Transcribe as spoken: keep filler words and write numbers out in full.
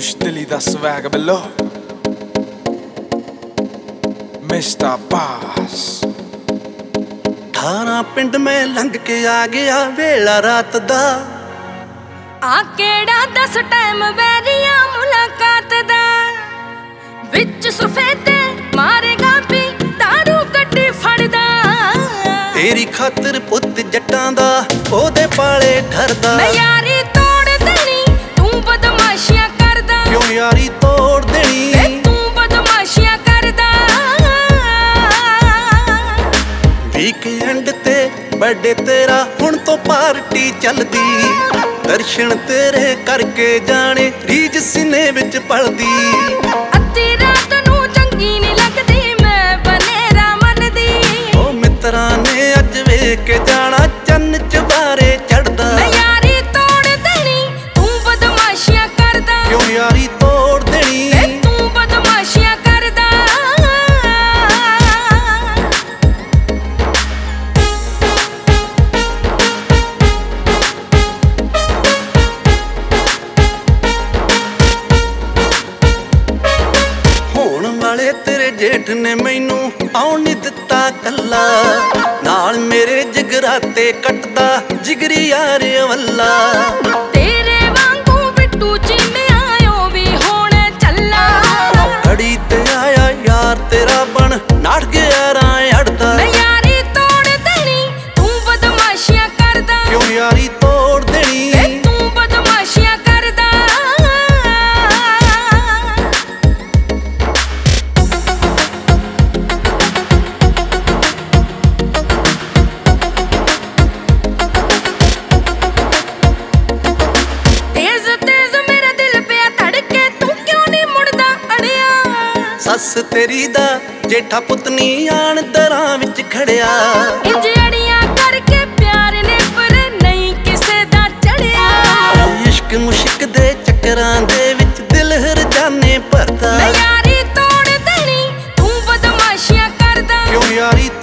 मुश्तिली दा स्वैग बिल्लो मिस्टर बास। ठारा पिंड में लंघ के आ गया वेला रात दा आ केड़ा दस टाइम वैरिया मुलाकात दा विच सफेदे मारेगा भी दारू कट्टी फड़दा तेरी खातर पुत जट्टां दा ओदे पाले ठरदा मैं यारी तोड़ देनी तू बदमाशियां करदा क्यों यारी तोड़ देनी तू बदमाशियां करदा वीकेंड ते बर्थडे तेरा हुण तो पार्टी चलदी दर्शन तेरे करके जाने रीज सीने विच पलदी अद्धी रात नू चंगी नहीं लगदी मैं बनेरा मनदी ओ मित्रां ने अज वेख के जाना चन्न चबारे चढ़दा मैं यारी तोड़ देनी तू बदमाशियां करदा क्यों यारी तोड़ देनी तू बदमाशियां करदा वाले तेरे जेठ ने मैनू आउण नहीं दिता कल्ला नाल मेरे जिगराते कटदा जिगरी यार वल्ला तेरे वांगू बिट्टू चीमे आयो भी होने चला घड़ी ते आया यार तेरा बन नाट गया राय अड़दा मैं यारी तोड़ देनी तू बदमाशियां करदा क्यों यारी तोड़ देनी तू बदमाशियां करदा सस तेरी दा जेठा पुतनी आन दरां विच खड़िया इंज अड़ियां करके प्यार ने पर नहीं किसे दा चढ़िया इश्क मुश्क दे चक्करां दे विच दिल हर जाने भरदा मैं यारी तोड़ देनी तू बदमाशियां करदा क्यों यारी